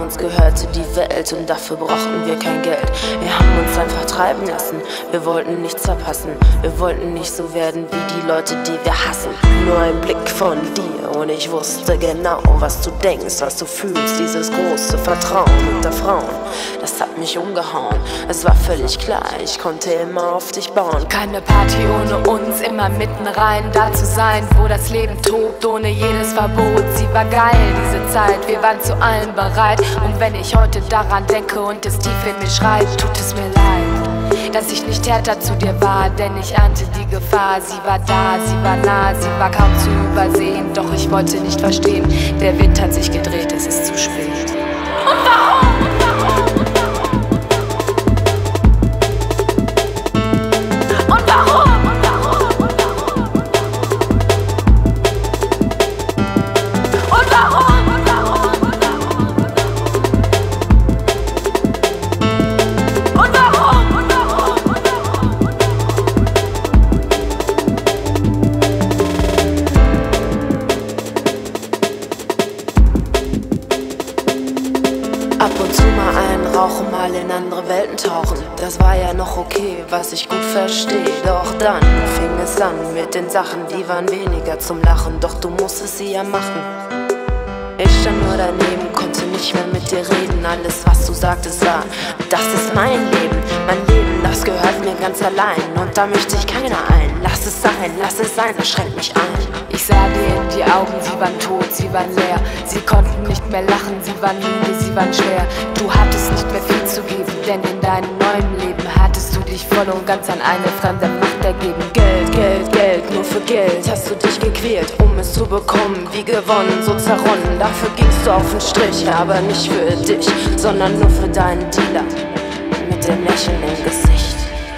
uns gehörte die Welt und dafür brauchten wir kein Geld. Wir haben uns einfach treiben lassen, wir wollten nichts verpassen. Wir wollten nicht so werden wie die Leute, die wir hassen. Nur ein Blick von dir und ich wusste genau, was du denkst, was du fühlst. Dieses große Vertrauen unter Frauen, das hat mich umgehauen. Es war völlig klar, ich konnte immer auf dich bauen. Keine Party ohne uns, immer mitten rein, da zu sein, wo das Leben tobt, ohne jedes Verbot. Sie war geil, diese Zeit, wir waren zu allem bereit. Und wenn ich heute daran denke und es tief in mir schreit, tut es mir leid, dass ich nicht härter zu dir war, denn ich ahnte die Gefahr. Sie war da, sie war nah, sie war kaum zu übersehen, doch ich wollte nicht verstehen, der Wind hat sich gedreht, es ist zu spät. Und warum? Ab und zu mal einen rauchen, mal in andere Welten tauchen. Das war ja noch okay, was ich gut verstehe. Doch dann fing es an mit den Sachen, die waren weniger zum Lachen. Doch du musstest sie ja machen. Ich stand nur daneben, konnte nicht mehr mit dir reden. Alles, was du sagtest, war, das ist mein Leben. Mein Leben, das gehört mir ganz allein. Und da möchte ich keiner ein. Lass es sein, das schränkt mich ein. Ich sah dir in die Augen, sie waren tot, sie waren leer. Sie konnten nicht mehr lachen, sie waren müde, sie waren schwer. Du hattest nicht mehr viel zu geben, denn in deinem neuen Leben hattest du dich voll und ganz an eine fremde Macht ergeben. Geld, Geld, Geld, nur für Geld hast du dich gequält, um es zu bekommen. Wie gewonnen, so zerronnen, dafür gingst du auf den Strich. Aber nicht für dich, sondern nur für deinen Dealer mit dem Lächeln im Gesicht.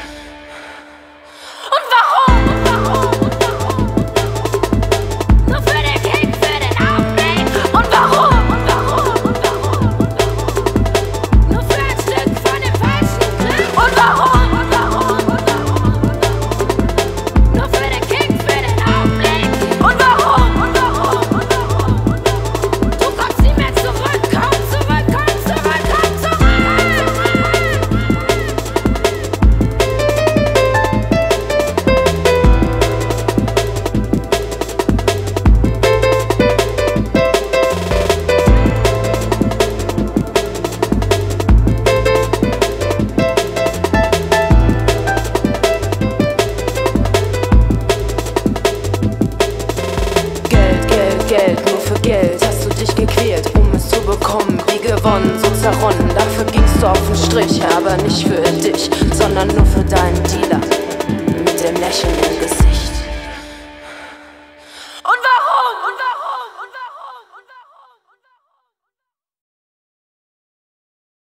Geld, nur für Geld hast du dich gequält, um es zu bekommen. Wie gewonnen, so zerronnen, dafür gingst du auf den Strich, aber nicht für dich,